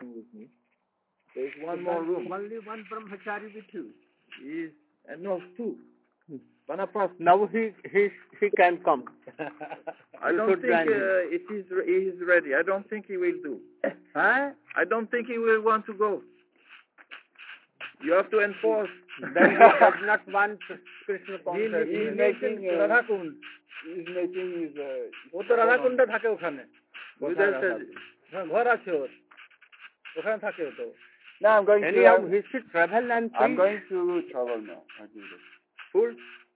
talking with me. There's one more room. Only one brahmachari with you. No, two. Vanaprastha. Now he can come. I don't think he is ready. I don't think he will do. Huh? I don't think he will want to go. You have to enforce. Then he does not want Krishna consciousness. He's making Radhakund. He's making his... ও তো রাধাকুণ্ডে থাকে ওখানে ঘর আছে ওর ওখানে থাকে ও তো No, I'm going Anyhow, to... he should travel and preach. I'm going to travel now. Full.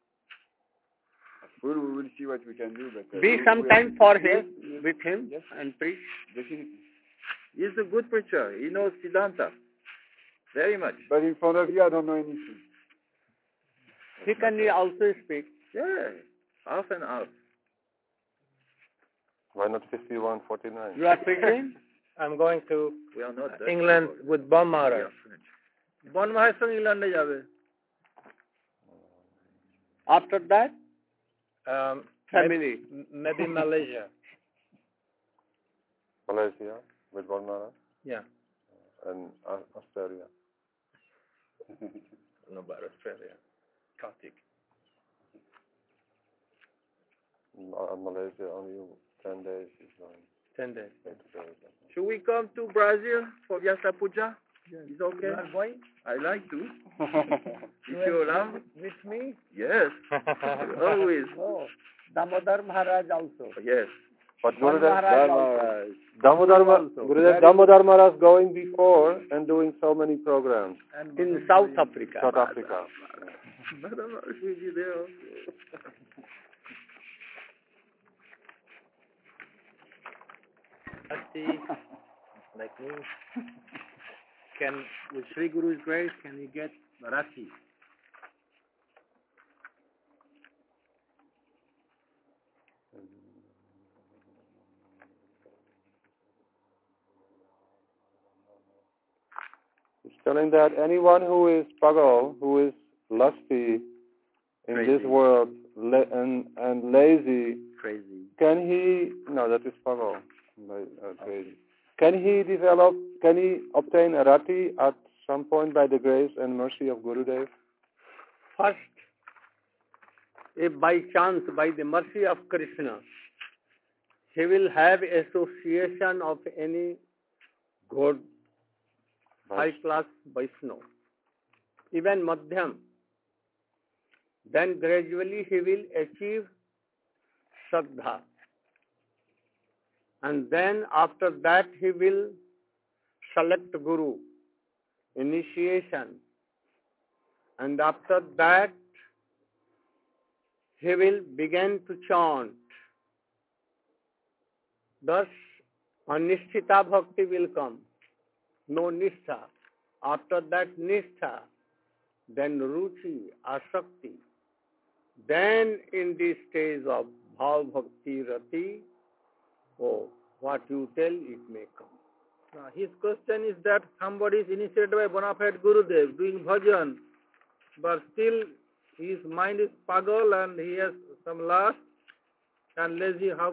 We will see what we can do. But, Be some time for him, yes, with him, yes, and preach. Definitely. He's a good preacher. He knows Siddhanta very much. But in front of you, I don't know anything. He can also speak. Yeah, half and half. Why not 51-49? You are preaching? I'm going to We are not Dutch England people. with Bon We Maharaj. are French. Bon Maharaj সঙ্গে ইংল্যান্ডে যাবে After that, family. Maybe Malaysia. Malaysia with Barnara Yeah. and Australia. No, but Australia. Karthik. Malaysia only 10 days is going. 10 days. Should we come to Brazil for Vyasa Puja? Is okay? You are going? I like to. If you allow. With me? Yes. Always. Oh, Damodar Maharaj also. Yes. But Gurudev Gurudev Damodar Maharaj going before and doing so many programs. in South Africa. South Africa. Madam Maharaj will be there also. Like me. Can, with Sri Guru's grace, can he get Rathi? He's telling that anyone who is pagal, who is lusty in this world and lazy, Crazy. can he? No, that is pagal. Crazy. Can he obtain a rati at some point by the grace and mercy of Gurudev? First, if by chance, by the mercy of Krishna, he will have association of any good high-class Vaishnava, even Madhyam, then gradually he will achieve Shraddha. And then after that he will select Guru, initiation. And after that he will begin to chant. Thus Anishtita Bhakti will come. No Nishtha. After that Nishtha, then Ruchi, Asakti. Then in the stage of Bhav Bhakti Rati, oh, what you tell, it may come. His question is that somebody is initiated by bona fide Gurudev doing bhajan, but still his mind is pagal and he has some lust and lazy. How?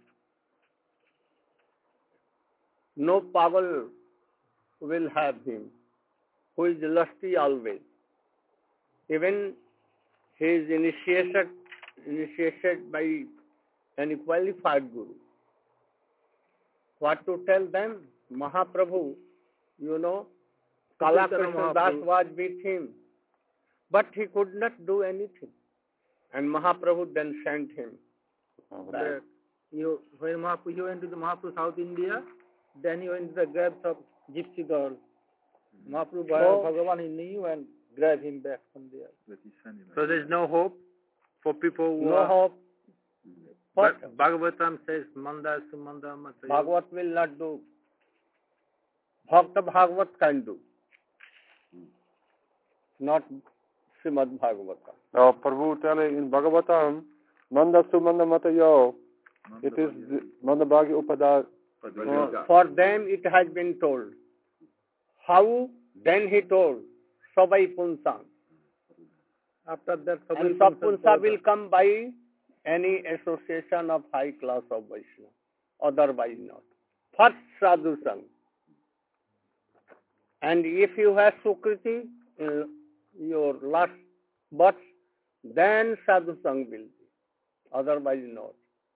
No pagal will have him, who is lusty always. Even he is initiated by any qualified Guru. What to tell them? Mahaprabhu, Kala Krishna Das was with him, but he could not do anything. And Mahaprabhu then sent him back. When Mahaprabhu went to the Mahaprabhu South India, then he went to the graves of gypsy girls. Mahaprabhu Bhagavan he knew and grabbed him back from there. So there is no hope for people who No hope. But Bhagavatam says, Manda Sumanda Mataya. Bhagavat will not do. Bhakta Bhagavat can do. Not Srimad Bhagavatam. Now, Prabhu telling in Bhagavatam, Manda Sumanda Matayo, it is Manda Bhagi Upadar. For them it has been told. How? Then he told, Sabai Punsa. After that, And Sapunsa will come by any association of high class of Vaishnava. Otherwise not. First Sadhu Sang. And if you have Sukriti in your last birth, then sadhu sang will be. Otherwise not.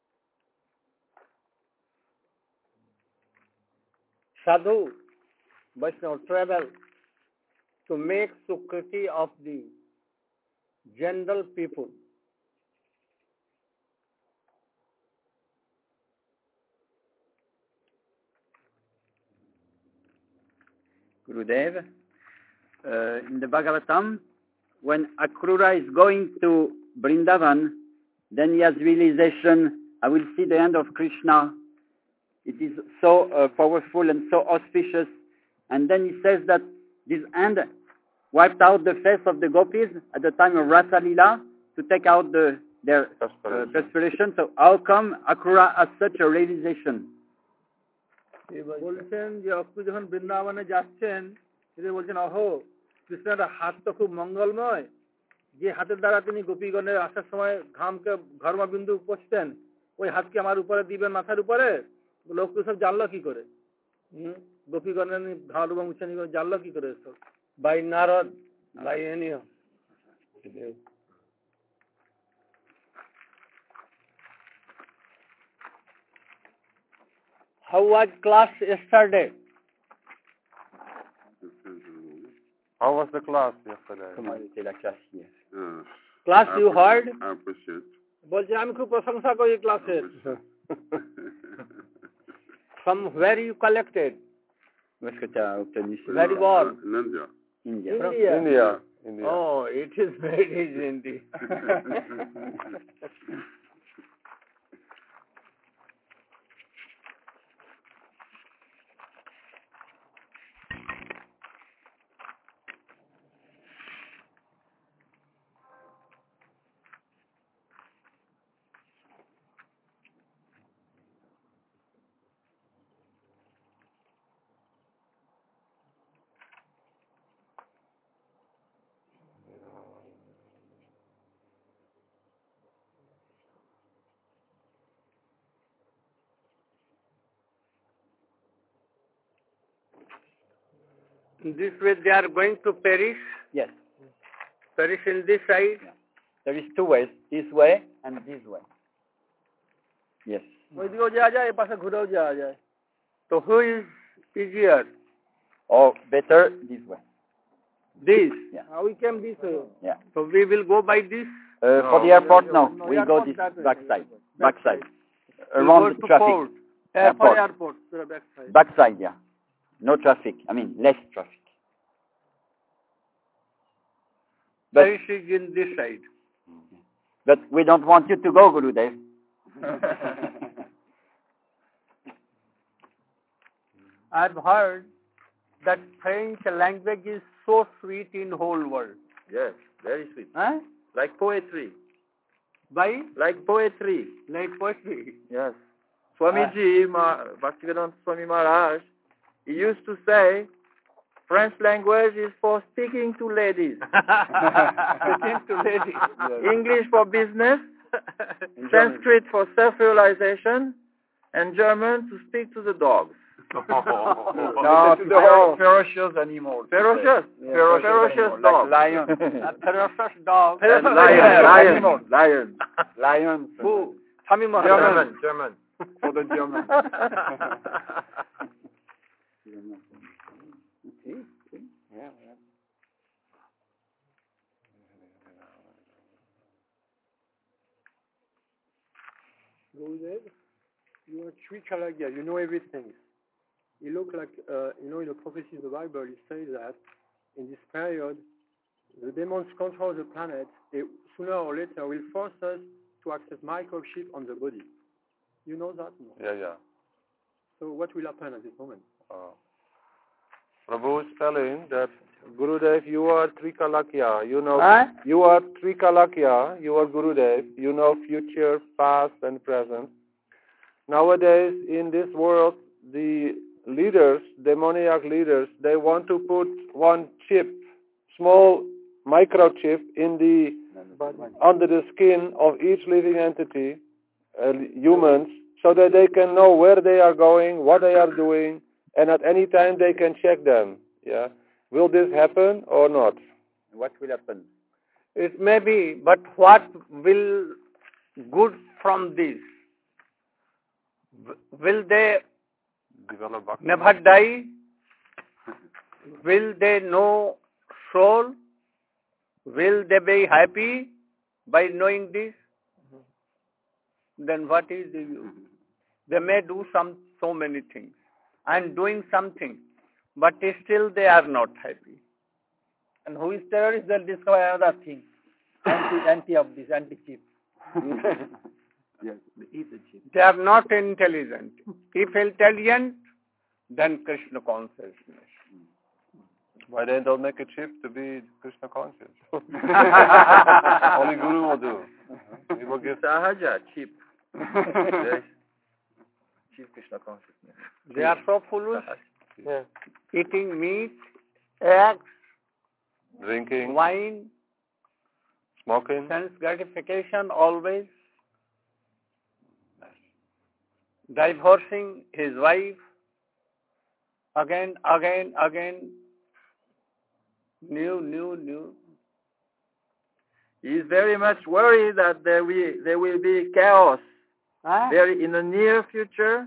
Sadhu, Vaishnava travel to make Sukriti of the general people. Gurudev, in the Bhagavatam, when Akrura is going to Vrindavan, then he has realization, I will see the end of Krishna. It is so powerful and so auspicious. And then he says that this end wiped out the face of the gopis at the time of Rasa Lila to take out their perspiration. So how come Akrura has such a realization? বলছেন যে অক্রু যখন বৃন্দাবনে যাচ্ছেন তিনি বলছেন অহো কৃষ্ণের হাত তো খুব মঙ্গলময় যে হাতের দ্বারা তিনি গোপীগণের আসার সময় ঘামকে ঘর্মবিন্দু পছতেন ওই হাতকে আমার উপরে দিবেন মাথার উপরে লোক সব জানলো কি করে গোপীগণের ধর্ম এবং উচ্চারণ জানলো কি করে সব By Narad, by any. How was class yesterday? How was the class yesterday? Comment était la classe hier? Class you heard? বলছে আমি খুব প্রশংসা করি ক্লাসের From where you collected? Où est-ce que tu as obtenu ça? Very well. India. India. Oh, it is very easy. This way they are going to perish? Yes. Perish in this side? Yeah. There is two ways, this way and this way. Yes. ওইদিকেও যাওয়া যায় এ পাশে ঘুরেও যাওয়া যায় So who is easier? Or better, this way. This? Yeah. we came this way. Yeah. So we will go by this? For the airport, no. We go airport this that way. backside. Backside. We Around go the to traffic. port. airport backside. Backside, yeah. No traffic. I mean, less traffic. But, Perish is in this side. but we don't want you to go, Gurudev. I've heard that French language is so sweet in whole world. Yes, very sweet. Huh? Like poetry. By? Like poetry. Like poetry. Yes. Swamiji, Bhaktivedanta Swami Maharaj, he used to say, French language is for speaking to ladies. Speaking to ladies. English for business, Sanskrit for self-realization, and German to speak to the dogs. Ferocious animals. Ferocious. Yeah, ferocious dog. Like lion. A ferocious dog. Lion. Lion. Who? German. For the German. Gurudev, you are Trikalagya, you know everything. You look like, in the prophecy of the Bible, it says that in this period, the demons control the planet. They sooner or later will force us to access microchip on the body. You know that? No? Yeah. So what will happen at this moment? Prabhu is telling that, Gurudev, you are Trikalakya. You know, You are Trikalakya. You are Gurudev. You know future, past, and present. Nowadays, in this world, the leaders, demoniac leaders, they want to put one chip, small microchip, under the skin of each living entity, humans, so that they can know where they are going, what they are doing, and at any time they can check them. Yeah. Will this happen or not? What will happen? It may be, but what will good from this? Will they Develop bhakti? never die? Will they know soul? Will they be happy by knowing this? Then what is the use? They may do so many things and doing something, but still they are not happy. And who is terrorist? They'll discover another thing. Anti of this, anti-chief. Yes. They are not intelligent. If intelligent, then Krishna consciousness. Why they don't make a chip to be Krishna conscious? Only Guru will do. He will give Sahaja, cheap. Yes. Cheap Krishna consciousness. They are so foolish. Yeah. Eating meat, eggs, drinking, wine, smoking. sense gratification always. Divorcing his wife again. New. He is very much worried that there will be chaos. Very in the near future,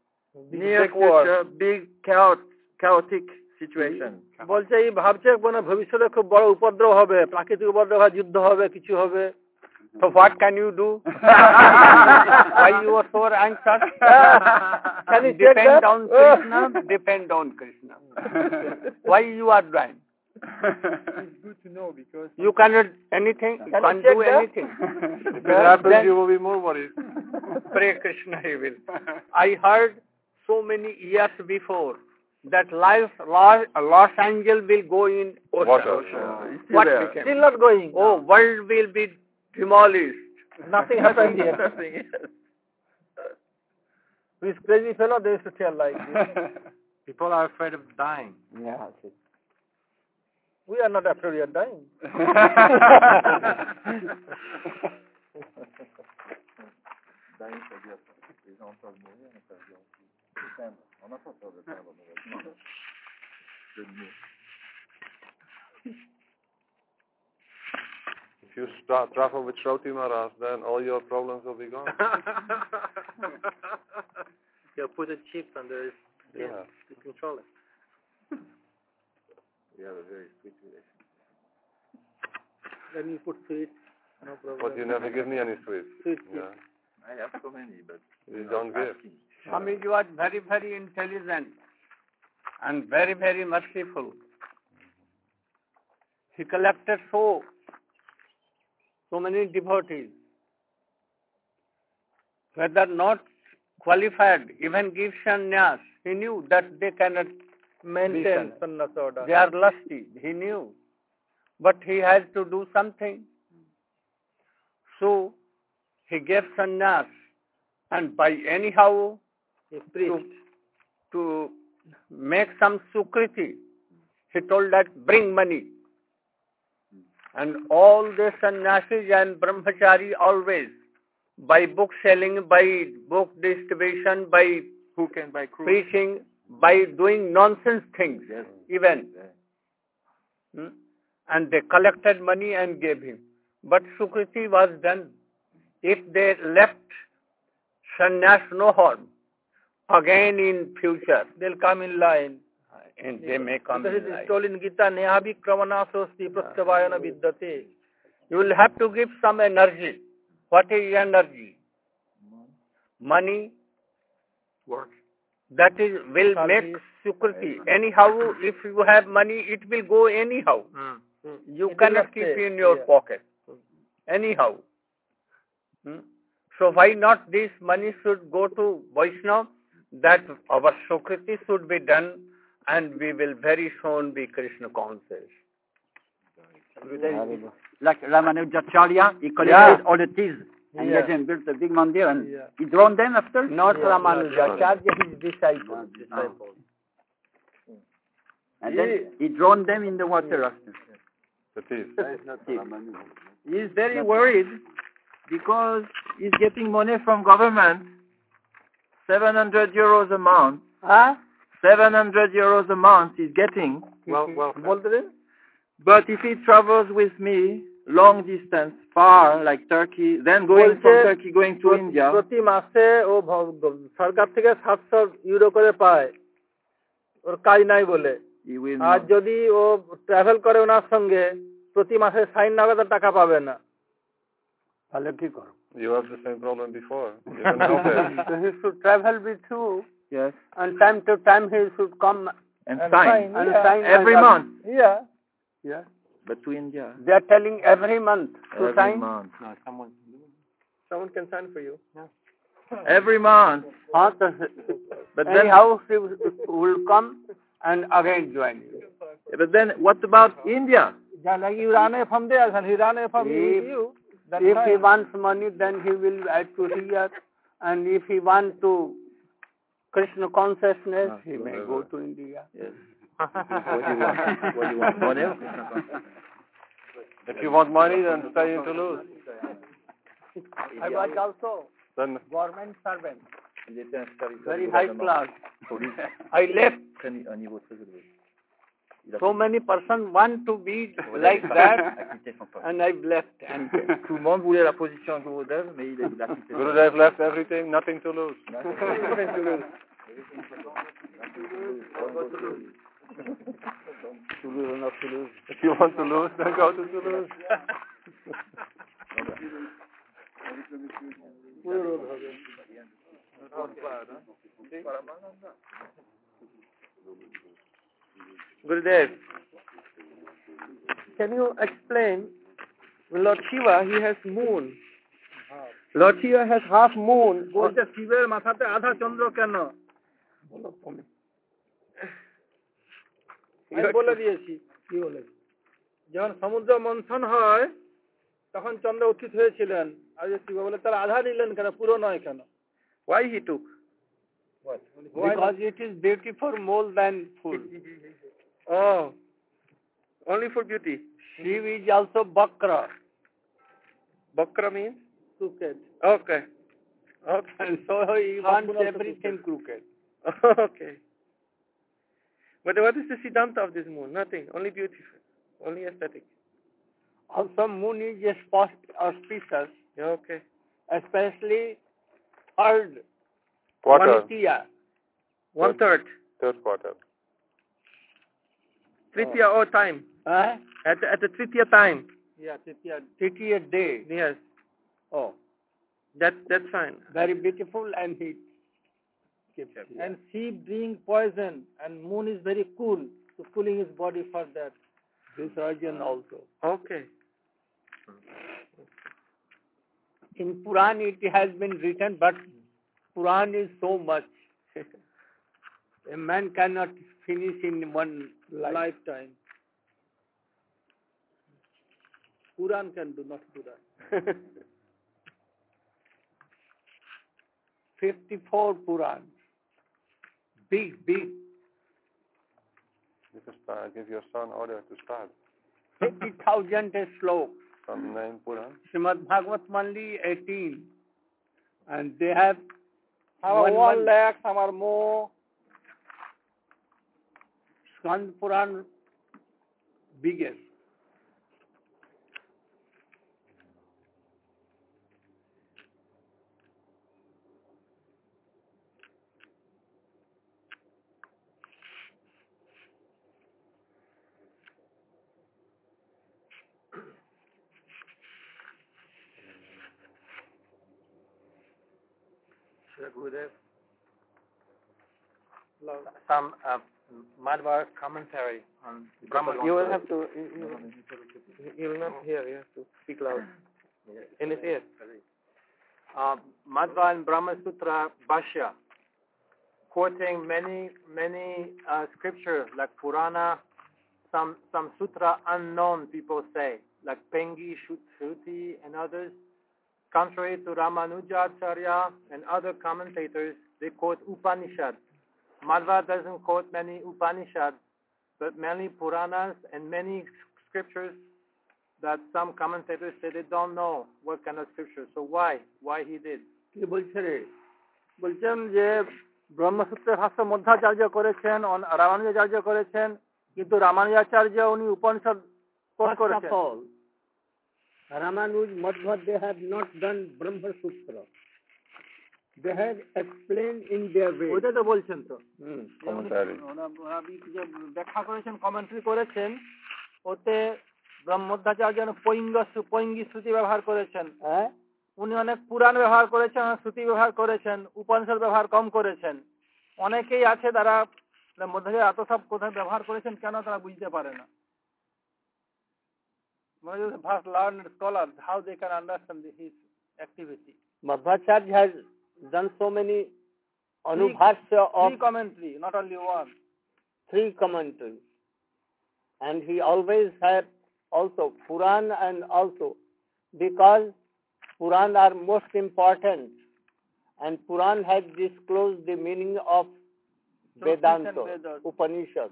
big chaotic situation. বলছে এই ভাবছে মানে ভবিষ্যতে খুব বড় উপদ্রব হবে, প্রাকৃতিক উপদ্রব হবে, যুদ্ধ হবে, কিছু হবে। So what can you do? Why you are so anxious? Can you depend on Krishna? Depend on Krishna. Why you are blind? It's good to know because You cannot anything. You can't do anything. If it happens, you will be more worried. Pray Krishna, he will. I heard so many years before that Los Angeles will go in Water. What there. became? Still not going. Oh, world will be demolished. Nothing happened yet. Nothing else. This crazy fellow, they used to tell like this. people are afraid of dying. Yeah. We are not afraid we are dying. If you start travel with Shroti Maharaj, then all your problems will be gone. You put a chip under his skin to control it. We have a very sweet relation. Then you put sweet, no problem. But you never give me any sweets. Sweet. Yeah. I have so many, but You don't give. Swami, you are very, very intelligent and very, very merciful. He collected so many devotees. Whether not qualified, even give sannyas, he knew that they cannot Maintain sannyas order. They are lusty, he knew. But he has to do something. So he gave sannyas, and by anyhow He preached. to make some sukriti, he told that bring money. And all the sannyasis and brahmachari always, by book selling, by book distribution, by who can buy cruise? preaching, by doing nonsense things, even. And they collected money and gave him. But sukriti was done. If they left sannyas, no harm. Again in future, They'll come in line. and they may come Because in it is life. told in Gita, Nehabi Kravanasosti Pratyavayana Vidyate. You will have to give some energy. What is energy? Money. Work. That is will make sukriti. Anyhow, if you have money, it will go anyhow. You It will cannot not keep stay. in your pocket. Anyhow. So why not this money should go to Vaishnava, that our sukriti should be done, and we will very soon be Krishna conscious. Like Ramanujacharya, he collected all the teas and let them build a big mandir and he drowned them after? Not Ramanujacharya, his disciple. And then he drowned them in the water after. That is. He is very worried because he's getting money from government, 700 euros a month. 700 euros a month he's getting But if he travels with me long distance, far, like Turkey, then going from Turkey going to India. প্রতি মাসে ও সরকার থেকে 700 euro করে পায় ওর কাজ নাই বলে আর যদি ও travel করে ওনার সঙ্গে প্রতি মাসে 90,000 টাকা পাবে না তাহলে কি করব You have the same problem before. You can help it. So he should travel with you. Yes. And time to time he should come and sign every month. Yeah. Yeah. But to India. They are telling every month to sign. Month. No, someone can sign for you. Yeah. Every month. But then how he will come and again join you. But then what about India? Like you run from there and he ran from you. If he wants money, then he will add to here. And if he wants to Krishna consciousness, he may go to India. Yes. What do you want? Money? If you want money, then stay in Toulouse. I was also Then government servant, very high class. I left. So many persons want to be like that, and I left. And tout le monde voulait la position de Gurudev, mais il a quitté. Gurudev left everything, nothing to lose. Toulouse or not Toulouse. If you want to lose, then go to Toulouse. Gurudev, can you explain? Lord Shiva, he has moon. Lord Shiva has half moon. বলতে শিবের মাথাতে আধা চন্দ্র কেন আমি বলে দিয়েছি কি বলে যখন সমুদ্র মন্থন হয় তখন চন্দ্র উত্থিত হয়েছিলেন আর যে শিব বলে তার আধা নিলেন কেন পুরো নয় কেন Why he took? What? Because it is beautiful more than food. Oh, only for beauty. Shiva is also Bakra. Bakra means? crooked. Okay. And so he wants everything crooked. Okay. But what is the Siddhanta of this moon? Nothing. Only beautiful. Only aesthetic. Also moon is auspicious. Okay. Especially third Quarter. One-third. Third quarter. Tritiya or time. At the Tritiya time. Yeah, Tritiya day. Yes. Oh. That's fine. Very beautiful and heat. And sea being poison and moon is very cool, so cooling his body for that. This region also. Okay. In Puran it has been written, but Puran is so much. A man cannot finish in one lifetime. Puran can do, not Puran. 54 Purans. Big. Give your son order to start. 50,000 slokas. From 9 Puran. Srimad Bhagavad only 18. And they have Some are 1 lakh, some are more. Skand Puran biggest. Some Madhva commentary on Brahma. You will have to. You will not hear. You have to speak loud. In his ear. Madhva and Brahma Sutra Bhashya, quoting many scriptures like Purana, some sutra unknown people say, like Pengi, Shruti, and others. Contrary to Ramanujacharya and other commentators, they quote Upanishad. Madhva doesn't quote many Upanishads, but many Puranas and many scriptures that some commentators say they don't know what kind of scriptures. So why he did? বলছেন যে ব্রহ্মসূত্রের ভাষ্য মধ্যাচার্য করেছেন, রামানুজাচার্য করেছেন, কিন্তু রামানুজাচার্য উনি Upanishad quote First করেছেন। of all, Ramanuj Madhva, they have not done Brahma Sutra. They have explained in their way. ওইটা তো বলছেন তো Commentary. যে ব্যাখ্যা করেছেন, কমেন্ট্রি করেছেন, ওতে ব্রহ্মোদ্ধাচার্য পৈঙ্গি শ্রুতি ব্যবহার করেছেন। উনি অনেক পুরাণ ব্যবহার করেছেন, অনেক শ্রুতি ব্যবহার করেছেন, উপনিষদ ব্যবহার কম করেছেন। অনেকেই আছে তারা মধ্যে এত সব কোথায় ব্যবহার করেছেন কেন তারা বুঝতে পারে না। First learned scholars, how they can understand his activity. Madhvacharya has done so many anubhashya of 3 commentary, not only 1. 3 commentaries. And he always had also Puran, and also because Puran are most important, and Puran has disclosed the meaning of Vedanta, Upanishad.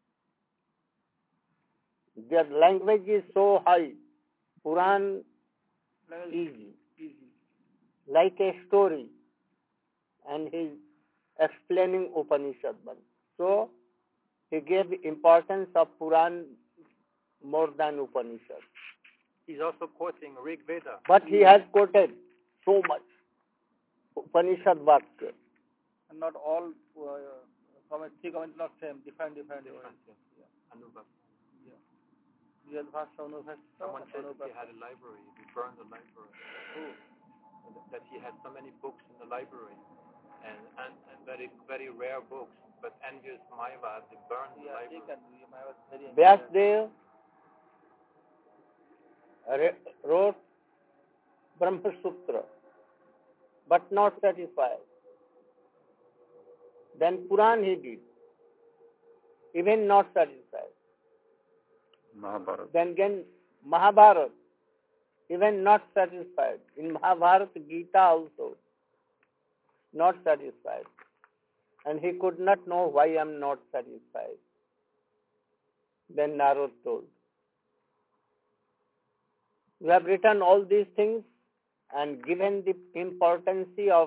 Their language is so high. Puran easy, like a story, and he's explaining Upanishad. So he gave importance of Puran more than Upanishad. He's also quoting Rig Veda. But he has quoted so much Upanishad Vakya. And not all comments not same, different words. Someone said that he had a library, he burned the library. That he had so many books in the library, and very, very rare books, but envious Maiva, they burned the library. Vyasdev wrote Brahma Sutra, but not satisfied. Then Puran he did, even not satisfied. Mahabharata. Then again Mahabharata, even not satisfied. In Mahabharata, Gita also, not satisfied. And he could not know why I am not satisfied. Then Narad told, you have written all these things and given the importance of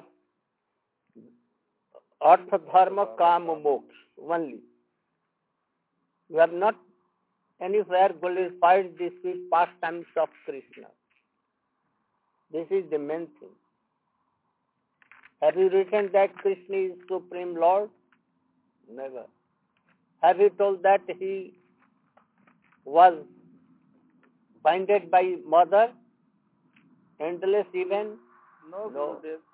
Artha Dharma Kama Moksha only. You have not anywhere glorified the sweet pastimes of Krishna. This is the main thing. Have you written that Krishna is Supreme Lord? Never. Have you told that he was binded by mother, endless even? No.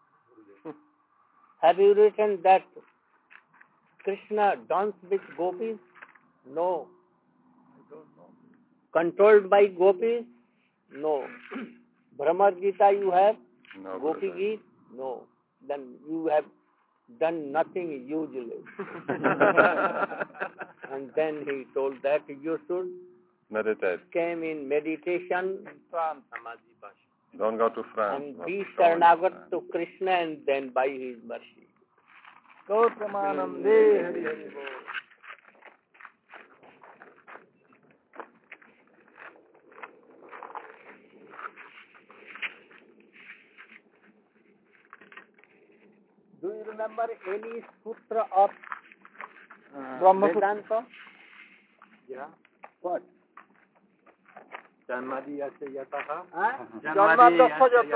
Have you written that Krishna danced with gopis? No. Controlled by gopis? No. Brahma Gita you have? No. Gopi Gita? No. Then you have done nothing useless. And then he told that you should Meditate. came in meditation, Don't go to France. and be Sharanagat to Krishna, and then by his mercy. Gautamanande Hari Hari Bol. Do you remember any sutra of Brahma Vedanta? Yeah. What? Janmadi yasya yataha. জন্মাদ্যস্য যত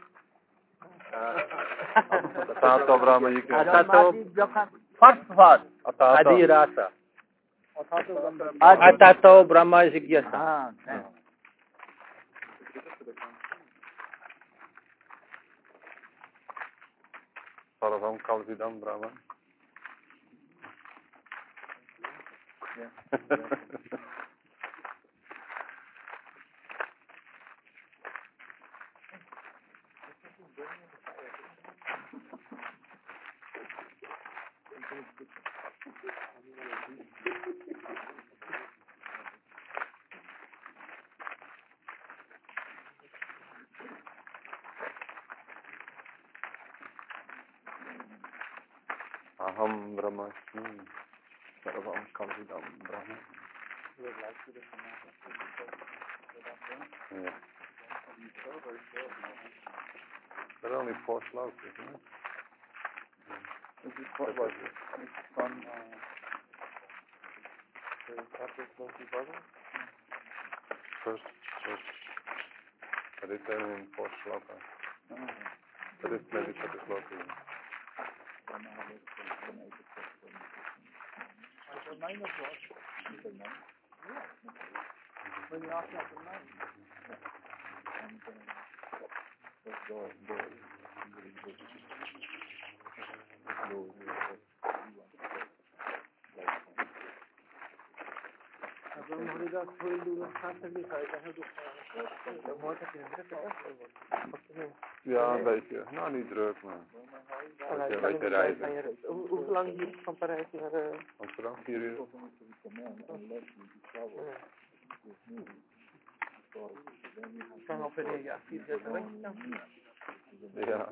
Atato Brahma Yika. First verse. Atato. Rasa. Atato Brahma Jigyasa. Sarvam Kalvidam Brahma. Aham Brahmasmi. Sarvam Kalvidam Brahma. Yeah. There are only 4 slokas, isn't it? What was it? From First. But it's only in 4th sloka. But it's maybe such a sloka. Ja, een beetje. Nou, niet druk, maar een beetje reizen. Hoe lang duurt het van Parijs naar Amsterdam? 4 uur. Van ongeveer 4 uur. Ja.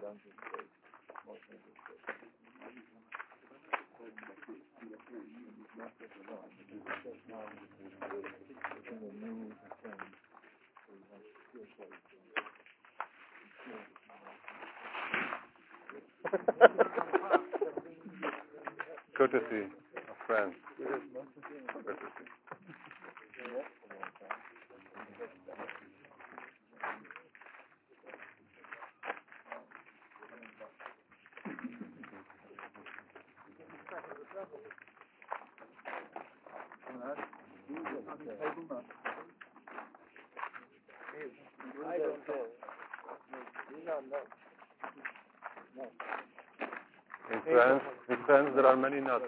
Courtesy of friends. Courtesy. In France there are many nuts.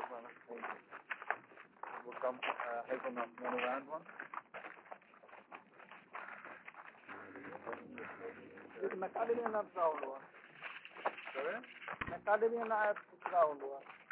We'll come hazelnut one around one. macadamia nut round one. Sorry? Macadamia nut round one.